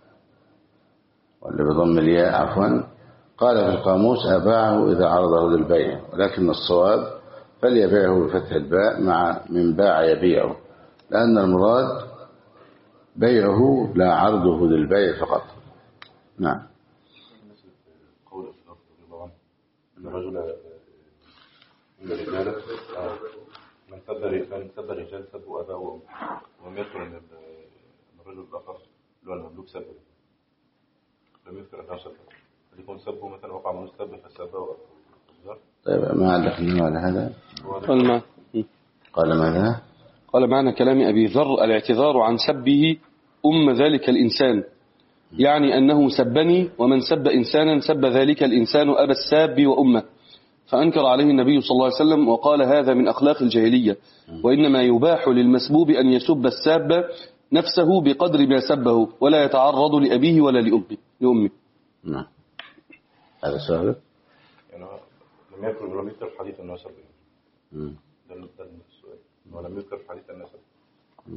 ولا بضم الياء عفوا، قال في القاموس أباعه إذا عرضه للبيع، ولكن الصواب فليبيعه بفتح الباء مع من باع يبيعه، لأن المراد بيعه لا عرضه للبيع فقط. نعم. قول أن الرجل من الرجال من سب من سب الرجال سبوا أباه وأمه، ولم يذكر أن الرجل الآخر اللي هو المملوك سبه، لم يذكر أنه سبه، فليكون سبه مثلا وقع من السب فسبه. طيب ما عندك النوع على هذا؟ قال ما قال ماذا؟ قال معنى كلام أبي ذر الاعتذار عن سبه أم ذلك الإنسان، يعني أنه سبني، ومن سب إنسانا سب ذلك الإنسان أبا الساب وأمه، فأنكر عليه النبي صلى الله عليه وسلم وقال هذا من أخلاق الجاهلية، وإنما يباح للمسبوب أن يسب الساب نفسه بقدر ما سبه ولا يتعرض لأبيه ولا لأمه. نعم. هذا سؤال. يعني لم يذكر لم يذكر في حديث أنه سبه. امم ده السؤال. ولم يذكر في حديث أنه سبه.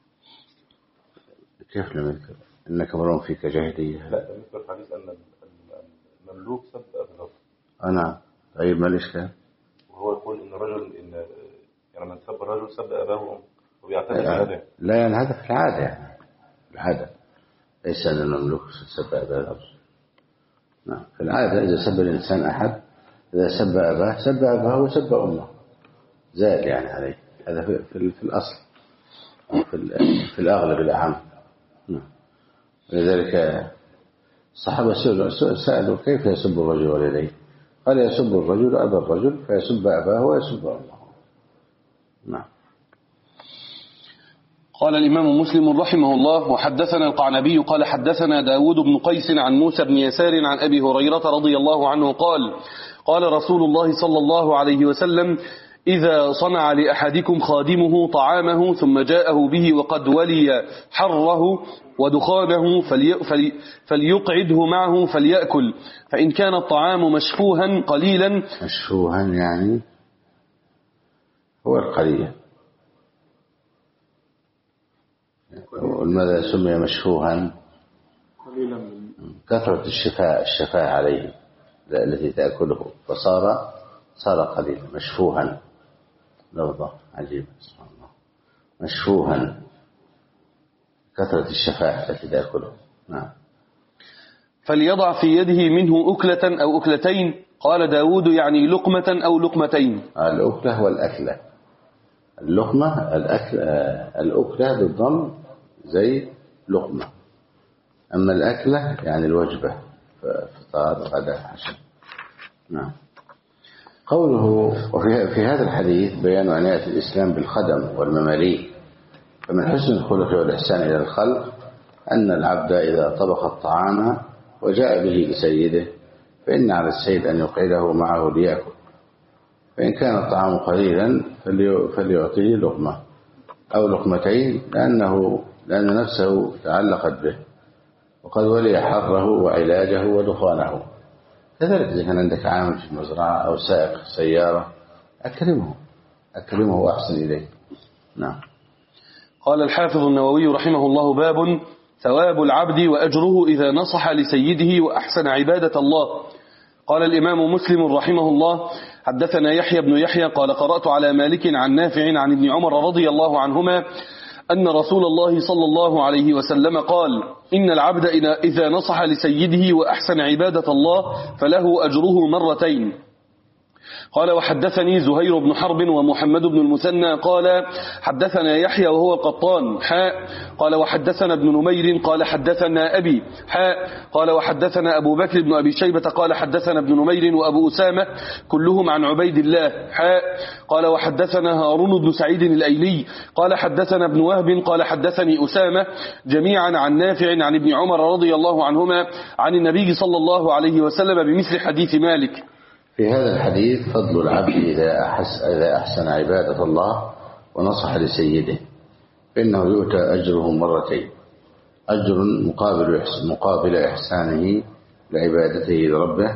كيف لم يذكر؟ إنك امرؤ فيك جاهلية. لا، لم يذكر في حديث أن المملوك سب أباه. أنا طيب ما الإشكال؟ وهو يقول إن الرجل إن يعني من سب الرجل سب أباه وأمه وبيعتبر هذا. لا يعني هذا في العادة، يعني العادة ليس أن المملوك سب أباه. نعم، في العادة إذا سب الإنسان أحد، إذا سب أباه سب أباه وسب أمه، زاد يعني عليه. هذا في, في, في الأصل في, في الأغلب الأعم. نعم. ولذلك الصحابة سألوا كيف يسب الرجل والديه؟ قال يسب الرجل أبا الرجل فيسب أباه ويسب أمه. نعم. قال الإمام مسلم رحمه الله وحدثنا القعنبي قال حدثنا داود بن قيس عن موسى بن يسار عن أبي هريرة رضي الله عنه قال قال رسول الله صلى الله عليه وسلم إذا صنع لأحدكم خادمه طعامه ثم جاءه به وقد ولي حره ودخانه فلي فلي فليقعده معه فليأكل، فإن كان الطعام مشفوها قليلا. مشفوها يعني هو القليل. ولماذا سمي مشفوها؟ كثرة الشفاء الشفاء عليه التي تأكله فصار صار قليلا. مشفوها لفظة عجيبة سبحان الله. مشفوها كثرة الشفاء التي تأكله. نعم. فليضع في يده منه أكلة أو أكلتين. قال داود يعني لقمة أو لقمتين. الأكلة والأكلة. اللقمة الأكل الأكلة بالضم زي لقمة، أما الأكلة يعني الوجبة فطار غدا عشاء. نعم. قوله وفي في هذا الحديث بيان عناية الإسلام بالخدم والمماليك. فمن حسن الخلق والإحسان إلى الخلق أن العبد إذا طبخ الطعام وجاء به لسيده فإن على السيد أن يقعده معه ليأكل، فإن كان الطعام قليلا فليعطيه لقمة أو لقمتين لأنه لأن نفسه تعلقت به وقد ولي حره وعلاجه ودخانه. كذلك إذا كان عندك عامل في المزرعة أو سائق سيارة أكرمه أكرمه وأحسن إليه. نعم. قال الحافظ النووي رحمه الله: باب ثواب العبد وأجره إذا نصح لسيده وأحسن عبادة الله. قال الإمام مسلم رحمه الله: حدثنا يحيى بن يحيى قال قرأت على مالك عن نافع عن ابن عمر رضي الله عنهما أن رسول الله صلى الله عليه وسلم قال: إن العبد إذا نصح لسيده وأحسن عبادة الله فله أجره مرتين. قال وحدثني زهير بن حرب ومحمد بن المثنى قال حدثنا يحيى وهو القطان حاء قال وحدثنا ابن نمير قال حدثنا أبي حاء قال وحدثنا أبو بكر بن أبي شيبة قال حدثنا ابن نمير وأبو أسامة كلهم عن عبيد الله حاء قال وحدثنا هارون بن سعيد الأيلي قال حدثنا ابن وهب قال حدثني أسامة جميعا عن نافع عن ابن عمر رضي الله عنهما عن النبي صلى الله عليه وسلم بمثل حديث مالك. في هذا الحديث فضل العبد إذا أحس إذا أحسن عبادة الله ونصح لسيده فإنه يؤتى أجره مرتين: أجر مقابل مقابل إحسانه لعبادته لربه،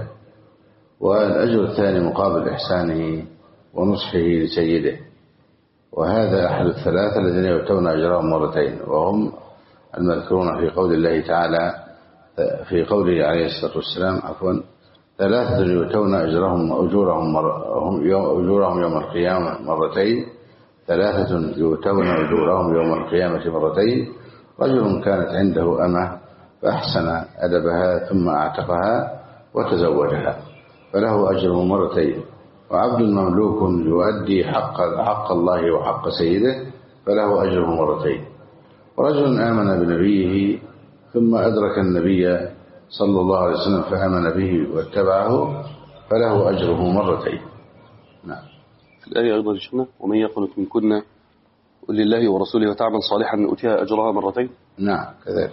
والأجر الثاني مقابل إحسانه ونصحه لسيده. وهذا أحد الثلاثة الذين يؤتون أجرهم مرتين، وهم المذكورون في قول الله تعالى في قوله عليه الصلاة والسلام عفوا ثلاثة يؤتون أجرهم أجورهم أجورهم يوم القيامة مرتين ثلاثة يؤتون أجورهم يوم القيامة مرتين: رجل كانت عنده أمة فأحسن أدبها ثم أعتقها وتزوجها فله أجره مرتين، وعبد مملوك يؤدي حق حق الله وحق سيده فله أجره مرتين، ورجل آمن بنبيه ثم أدرك النبي صلى الله عليه وسلم فآمن به واتبعه فله أجره مرتين. نعم. في الآية أيضا شفنا: ومن يقنت منكن لله ورسوله وتعمل صالحا نؤتيها أجرها مرتين. نعم كذلك.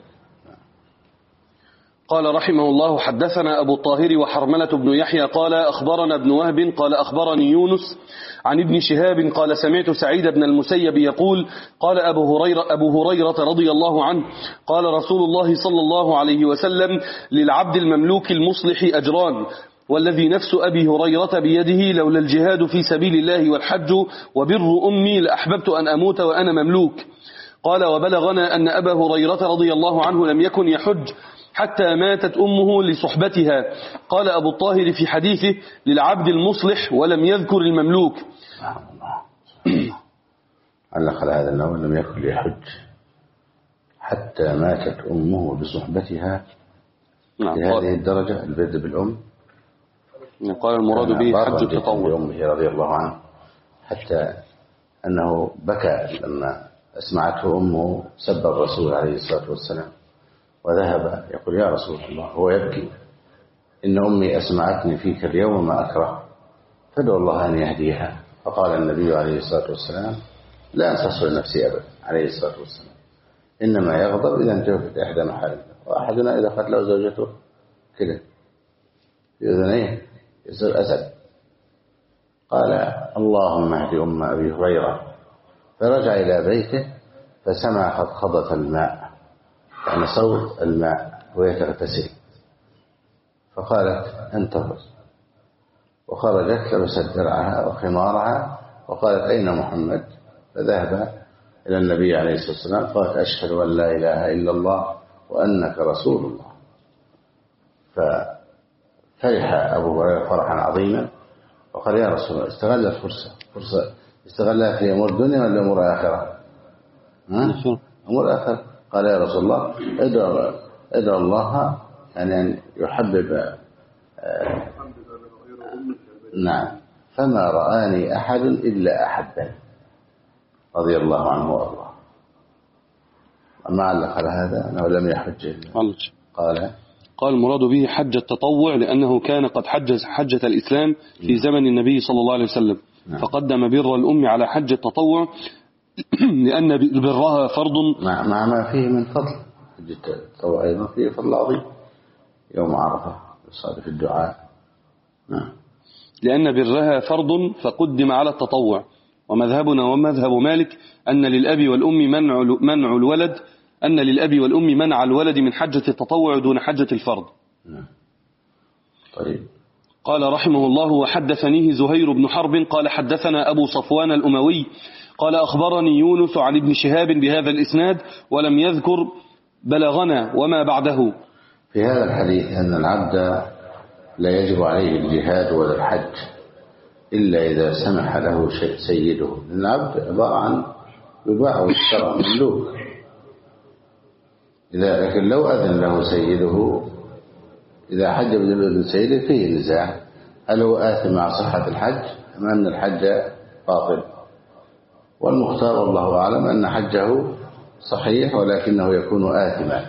قال رحمه الله: حدثنا أبو الطاهر وحرملة بن يحيى قال أخبرنا ابن وهب قال أخبرني يونس عن ابن شهاب قال سمعت سعيد بن المسيب يقول قال أبو هريرة, أبو هريرة رضي الله عنه قال رسول الله صلى الله عليه وسلم: للعبد المملوك المصلح أجران، والذي نفس أبي هريرة بيده لولا الجهاد في سبيل الله والحج وبر أمي لأحببت أن أموت وأنا مملوك. قال وبلغنا أن أبا هريرة رضي الله عنه لم يكن يحج حتى ماتت أمه لصحبتها. قال أبو الطاهر في حديثه: للعبد المصلح، ولم يذكر المملوك. علق على هذا النوع: لم يكن يحج حتى ماتت أمه لصحبتها. نعم. في هذه الدرجة البر بالأم. قال المراد به حج التطوع بأمه رضي الله عنه، حتى أنه بكى لما أسمعته أمه سب الرسول عليه الصلاة والسلام، وذهب يقول: يا رسول الله، هو يبكي: إن أمي أسمعتني فيك اليوم ما أكره، فادعو الله أن يهديها. فقال النبي عليه الصلاة والسلام: لا أنتصر نفسي أبدا عليه الصلاة والسلام، إنما يغضب إذا انتهت إحدى محارمه، وأحدنا إذا قتله زوجته كده في أذنيه يصير أسد. قال اللهم اهد أم أبي هريرة، فرجع إلى بيته فسمع خضخضة الماء، يعني صوت الماء وهي تغتسل، فقالت انتظر، وخرجت لبست درعها وخمارها وقالت أين محمد؟ فذهب إلى النبي عليه الصلاة والسلام قالت أشهد أن لا إله إلا الله وأنك رسول الله. ففرح أبو هريرة فرحا عظيما وقال يا رسول الله استغل الفرصة، فرصة استغلها في أمور الدنيا ولا أمور آخرة؟ أمور آخرة. قال يا رسول الله ادعو, ادعو الله يعني أن يحبب آه نعم، فما رآني أحد إلا أحبني رضي الله عنه وارضاه. ما علق على هذا أنه لم يحج إلا قال قال المراد به حج التطوع لأنه كان قد حج حجة الإسلام في زمن النبي صلى الله عليه وسلم، فقدم بر الأم على حج التطوع لأن برها فرض مع ما فيه من فضل. حج التطوع أيضا فيه فضل عظيم يوم عرفة يصادف الدعاء. نعم. لأن برها فرض فقدم على التطوع. ومذهبنا ومذهب مالك أن للأب والأم منع منع الولد أن للأب والأم منع الولد من حجة التطوع دون حجة الفرض. نعم. طيب. قال رحمه الله وحدثنيه زهير بن حرب قال حدثنا أبو صفوان الأموي قال أخبرني يونس عن ابن شهاب بهذا الإسناد ولم يذكر بلغنا وما بعده. في هذا الحديث أن العبد لا يجب عليه الجهاد ولا الحج إلا إذا سمح له سيده. العبد عبارة عن يباع ويشترى مملوك، إذا لكن لو أذن له سيده إذا حج بدون سيده فيه نزاع، هل هو آثم مع صحة الحج أم أن الحج باطل؟ والمختار والله أعلم أن حجه صحيح ولكنه يكون آثما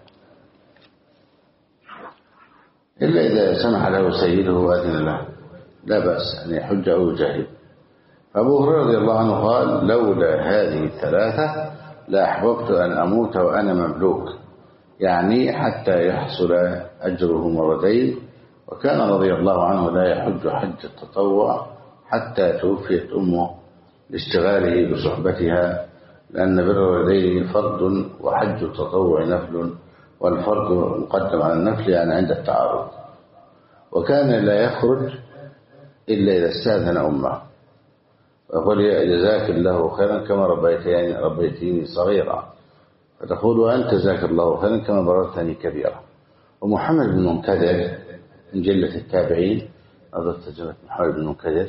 إلا إذا سمح له سيده وأذن له لا بأس أن يحج أو يجاهد. فأبو هريرة رضي الله عنه قال لولا هذه الثلاثة لأحببت أن أموت وأنا مملوك، يعني حتى يحصل أجره مرتين. وكان رضي الله عنه لا يحج حج التطوع حتى توفيت أمه لاشتغاله بصحبتها، لأن بر الوالدين فرض وحج التطوع نفل، والفرض مقدم على النفل يعني عند التعارض. وكان لا يخرج إلا إذا استأذن أمه ويقول جزاك الله خيرا كما ربيتني ربيتني صغيرا، فتقول وأنت جزاك الله خيرا كما بررتني كبيرا. ومحمد بن منكدر من جلة التابعين، أضف ترجمة محمد بن منكدر،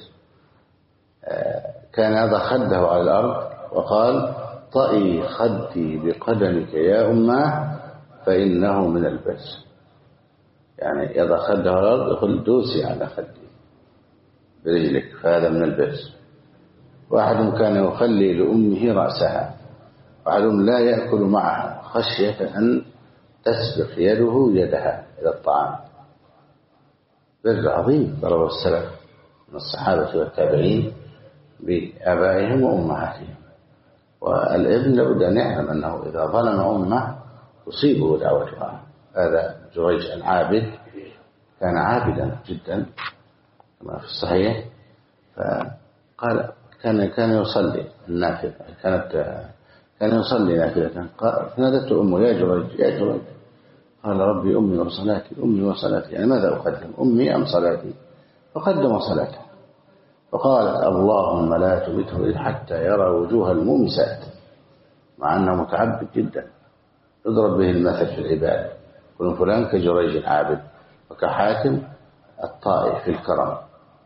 كان يضع خده على الأرض وقال طئي خدي بقدمك يا أمه فإنه من البر، يعني يضع خده على الأرض يقول دوسي على خدي برجلك فهذا من البر. واحد كان يخلي لأمه رأسها، وأحدهم لا يأكل معها خشية أن تسبق يده يدها إلى الطعام. بر عظيم ضرب السلف من الصحابة والتابعين بآبائهم وأمهاتهم. والابن لابد أن يعلم أنه إذا ظلم أمه تصيبه دعوتها. هذا جريج العابد كان عابدا جدا كما في الصحيح، فقال كان كان يصلي النافلة، كانت كان يصلي نافلة، فنادته أمه يا جريج يا جريج، قال ربي أمي وصلاتي أمي وصلاتي، يعني ماذا أقدم أمي أم صلاتي؟ فقدم صلاته. فقال اللهم لا تمته حتى يرى وجوه المومسات، مع أنه متعبد جدا يضرب به المثل في العباد، يقول فلان كجريج العابد وكحاتم الطائي في الكرم.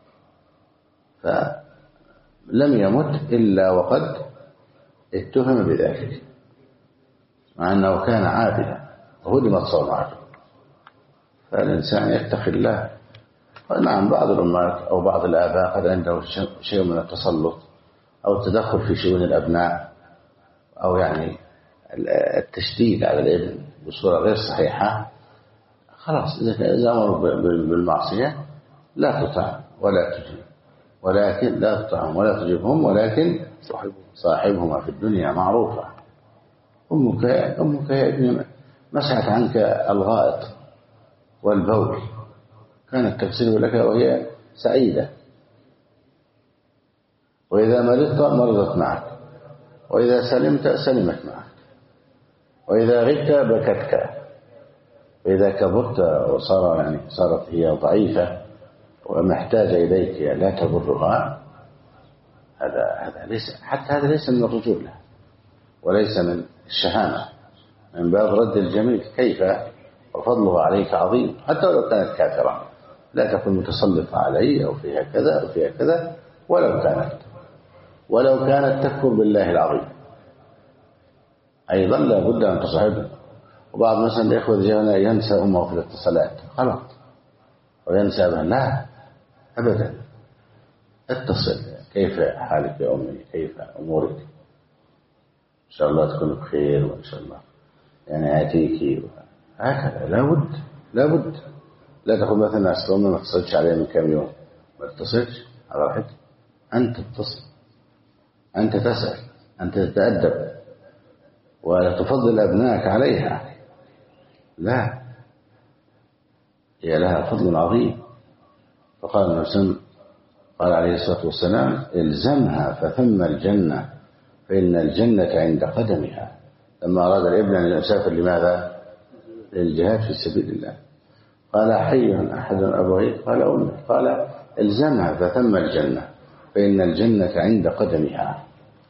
فلم يمت إلا وقد اتهم بذلك، مع أنه كان عابدا وهدمت صومعته. فالإنسان يتقي الله. نعم بعض الأمهات أو بعض الآباء قد عنده شيء من التسلط أو التدخل في شؤون الأبناء، أو يعني التشديد على الابن بصورة غير صحيحة. خلاص إذا أمروا بالمعصية لا تطع ولا تجيب، ولكن لا تطعهم ولا تجيبهم، ولكن صاحبهما في الدنيا معروفة. أمك أمك يا ابني مسحت عنك الغائط والبول، كانت تغسله لك وهي سعيدة، وإذا مرضت مرضت معك، وإذا سلمت سلمت معك، وإذا غبت بكتك، وإذا كبرت وصار يعني صارت هي ضعيفة ومحتاجة إليك لا تبرها، هذا هذا ليس، حتى هذا ليس من الرجولة وليس من الشهامة، من باب رد الجميل. كيف وفضله عليك عظيم، حتى ولو كانت كافرة لا تكون متسلطة علي أو فيها كذا أو فيها كذا، ولو كانت ولو كانت تكفر بالله العظيم أيضا لا بد أن تصاحبه. وبعض مثلا الإخوة جاءنا ينسى أمه في الاتصالات، غلط، وينسى أبها، لا أبدا، اتصل، كيف حالك يا أمي، كيف أمورك، إن شاء الله تكون بخير، وإن شاء الله يعني آتيك، هكذا لابد لابد. لا تقول مثلا أصل أمي ما اتصلتش عليها من كم يوم، ما اتصلتش على راحتك، أنت تتصل، أنت تسأل، أنت تتأدب، ولا تفضل أبنائك عليها، لا، هي لها فضل عظيم. فقال النبي قال عليه الصلاة والسلام الزمها فثم الجنة فإن الجنة عند قدمها. لما أراد الابن أن يسافر لماذا؟ للجهاد في سبيل الله، قال حي أحد أبويه، قال أمي، قال الزمها فثم الجنة فإن الجنة عند قدمها.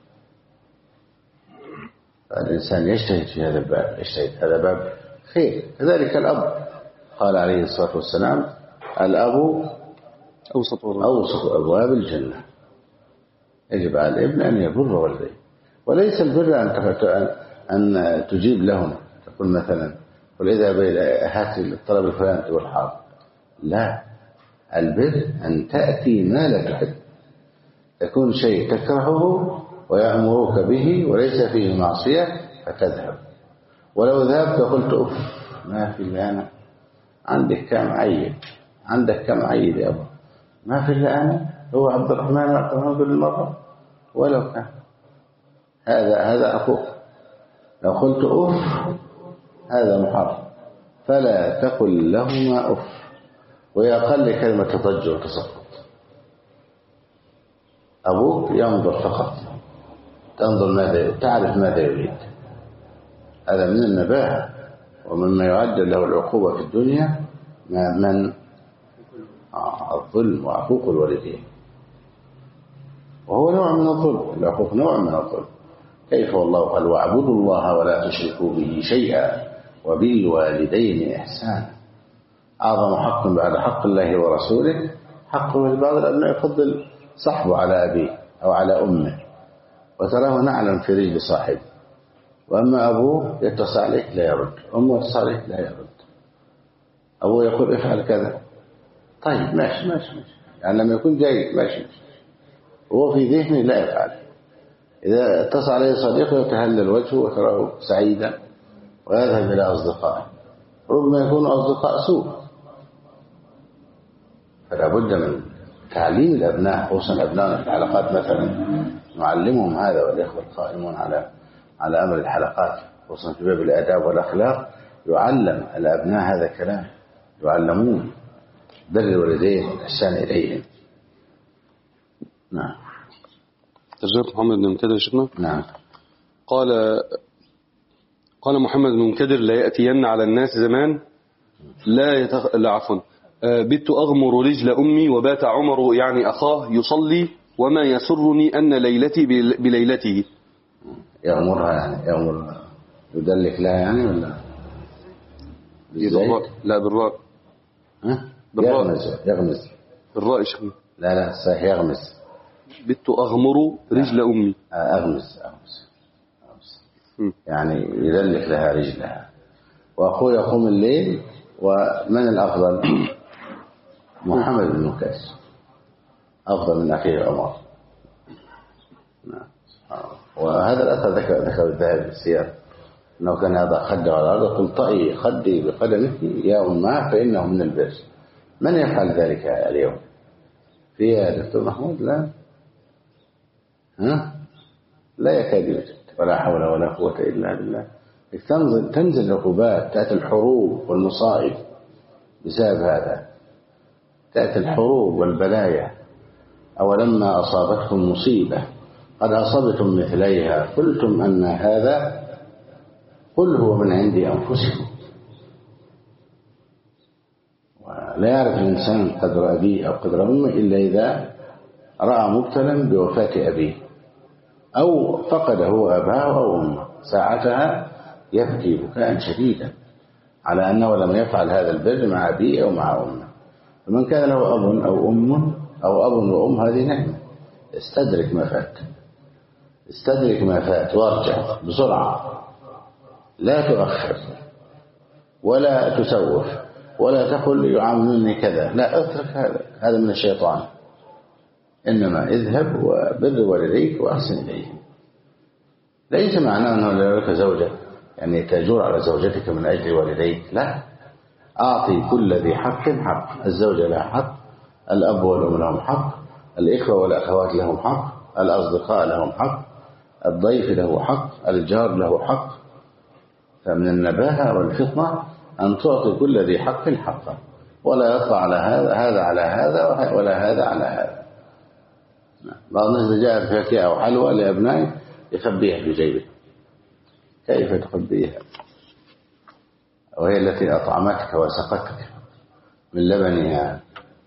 الإنسان يجتهد في هذا الباب، يجتهد، هذا باب خير. كذلك الأب، قال عليه الصلاة والسلام الأب أوسط أوسط أبواب الجنة. يجب على الابن أن يبر والديه، وليس البر أن أن تجيب لهم، تقول مثلا قل إذا هات الطلب الفلاني تقول حاضر، لا، البر أن تأتي ما لا تحب، يكون شيء تكرهه ويأمرك به وليس فيه معصية فتذهب. ولو ذهبت وقلت أف ما في إلا أنا، عندك كم عيد، عندك كم عيد يا أبا، ما في إلا أنا، هو عبد الرحمن عبد الرحمن بالمرة، ولو كان هذا هذا أخوك. لو قلت أف هذا محرم، فلا تقل لهما أف، ويقل كلمة تضج وتسقط. أبوك ينظر فقط، تنظر ماذا، تعرف ماذا يريد، هذا من النباهة ومما يعد له العقوبة في الدنيا من الظلم وعقوق الوالدين، وهو نوع من الظلم، العقوق نوع من الظلم. كيف والله قال واعبدوا الله ولا تشركوا به شيئا وبالوالدين إحسانا. أعظم حق بعد حق الله ورسوله حق بعض الأبناء يفضل صحبه على أبيه أو على أمه، وتراه نعلم في رجل صاحبه، وأما أبوه يتصل عليك لا يرد، أمه يتصل عليك لا يرد، أبوه يقول افعل كذا، طيب ماشي ماشي ماشي، يعني لما يكون جيد ماشي ماشي، وهو في ذهنه لا يفعل. إذا اتصل عليه صديقه يتهلل وجهه وتراه سعيدا ويذهب إلى أصدقائه، ربما يكونوا أصدقاء سوء. فلا بد من تعليم الأبناء، خصوصا أبنائنا في الحلقات مثلا نعلمهم هذا، والإخوة القائمون على على أمر الحلقات خصوصا في باب الآداب والأخلاق يعلم الأبناء هذا الكلام، يعلمون بر الوالدين والإحسان إليهم. نعم. ترجمة محمد بن منكدر شيخنا. نعم. قال قال محمد بن منكدر لا يأتين على الناس زمان لا يتخ... لا عفوا بت أغمر رجل أمي وبات عمر يعني أخاه يصلي وما يسرني أن ليلتي بليلته. يغمرها يعني يغمر يدلك لها يعني ولا بالراء؟ لا بالراء. ها؟ بالراء. يغمز يغمز بالراء شيخنا. لا لا صحيح يغمز. بت أغمر رجل أمي. أغمز أغمز, أغمز. يعني يدلك لها رجلها. وأخوه يقوم الليل، ومن الأفضل؟ محمد بن مكاس أفضل من أخيه عمر. نعم. وهذا الأثر ذكر ذكر الذهبي في السير أنه كان هذا خده على الأرض قل طئي خدي بقدمك يا أماه فإنه من البر. من يفعل ذلك اليوم؟ في يا دكتور محمود؟ لا ها؟ لا يكاد يوجد، ولا حول ولا قوة إلا بالله. تنزل تنزل العقوبات، تأتي الحروب والمصائب بسبب هذا، تأتي الحروب والبلايا أولما أصابتكم مصيبة قد أصبتم مثليها قلتم أن هذا قل هو من عند أنفسكم. ولا يعرف الإنسان قدر أبيه أو قدر أمه إلا إذا رأى مبتلا بوفاة أبيه أو فقده أباه أو أمه، ساعتها يبكي بكاء شديدا على أنه لم يفعل هذا البر مع أبيه أو مع أمه. فمن كان له أب أو أم أو أب وأم هذه نعمة، استدرك ما فات، استدرك ما فات وارجع بسرعة، لا تؤخر ولا تسوف ولا تقل يعاملني كذا، لا، اترك هذا، هذا من الشيطان. إنما اذهب وبر والديك وأحسن إليهم. ليس معناه أنه لو لك زوجة يعني تجور على زوجتك من أجل والديك، لا، أعطي كل ذي حق حق. الزوجة لها حق، الأب والأم لهم حق، الإخوة والأخوات لهم حق، الأصدقاء لهم حق، الضيف له حق، الجار له حق. فمن النباهة والفطنة أن تعطي كل ذي حق حقه، ولا يطلع على هذا هذا على هذا ولا هذا على هذا. بعض الناس جاء فاكهة أو حلوى لأبنائه يخبيها في جيبه. كيف تخبيها وهي التي أطعمتك وسقتك من لبنها؟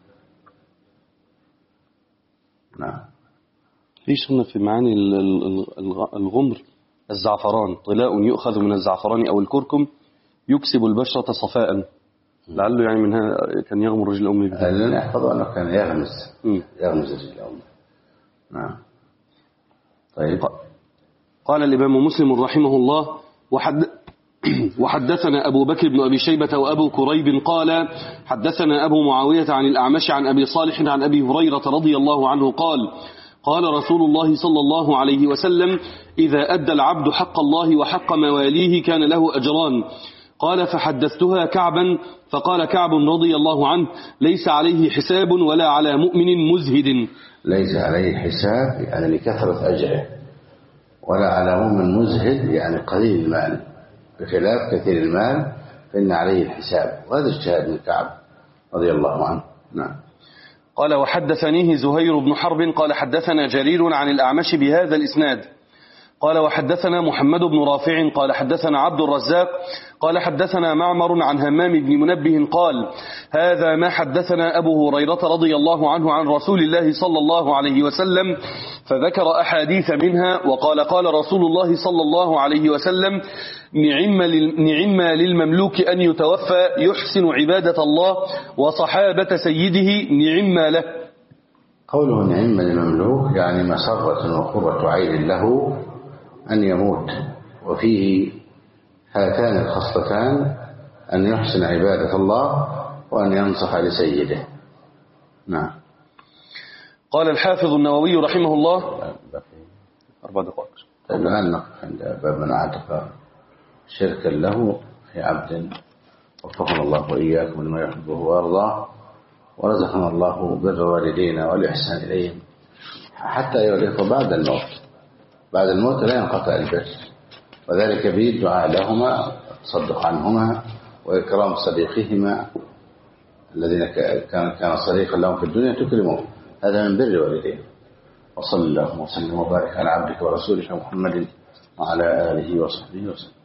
نعم. ليش هنا في معاني الغمر الزعفران، طلاء يؤخذ من الزعفران أو الكركم يكسب البشرة صفاء، لعله يعني منها كان يغمر رجل أمي بها. لن يحفظ أنه كان يغمس يغمس رجل أمي. نعم. طيب. قال الإمام مسلم رحمه الله: وحد وحدثنا أبو بكر بن أبي شيبة وأبو كريب قال حدثنا أبو معاوية عن الأعمش عن أبي صالح عن أبي هريرة رضي الله عنه قال: قال رسول الله صلى الله عليه وسلم: إذا أدى العبد حق الله وحق مواليه كان له أجران. قال: فحدثتها كعبا فقال كعب رضي الله عنه: ليس عليه حساب ولا على مؤمن مزهد. ليس عليه حساب يعني لكثرة أجره، ولا على مؤمن مزهد يعني قليل المال، بخلاف كثير المال فإن عليه الحساب. وهذا اجتهاد من كعب رضي الله عنه. نعم. قال: وحدثنيه زهير بن حرب قال حدثنا جرير عن الأعمش بهذا الإسناد. قال: وحدثنا محمد بن رافع قال حدثنا عبد الرزاق قال حدثنا معمر عن همام بن منبه قال: هذا ما حدثنا أبو هريرة رضي الله عنه عن رسول الله صلى الله عليه وسلم، فذكر أحاديث منها وقال: قال رسول الله صلى الله عليه وسلم: نعم للمملوك أن يتوفى يحسن عبادة الله وصحابة سيده نعم له. قوله نعم للمملوك يعني مسرة وقرة عين له أن يموت، وفيه هاتان الخصلتان: أن يحسن عبادة الله وأن ينصح لسيده. نعم. قال الحافظ النووي رحمه الله: أربع دقائق. الآن نقف عند باب من اعتق شركا له في عبد، وفقنا الله وإياكم لما يحبه ويرضاه، ورزقنا الله بر والدينا والإحسان إليهم حتى يوليق بعد الموت. بعد الموت لا ينقطع البر، وذلك بالدعاء لهما، التصدق عنهما، وإكرام صديقهما الذين كان صديقا لهم في الدنيا تكرمهم. هذا من بر والدين. وصلى الله وسلم وبارك على عبدك ورسولك محمد وعلى آله وصحبه وسلم.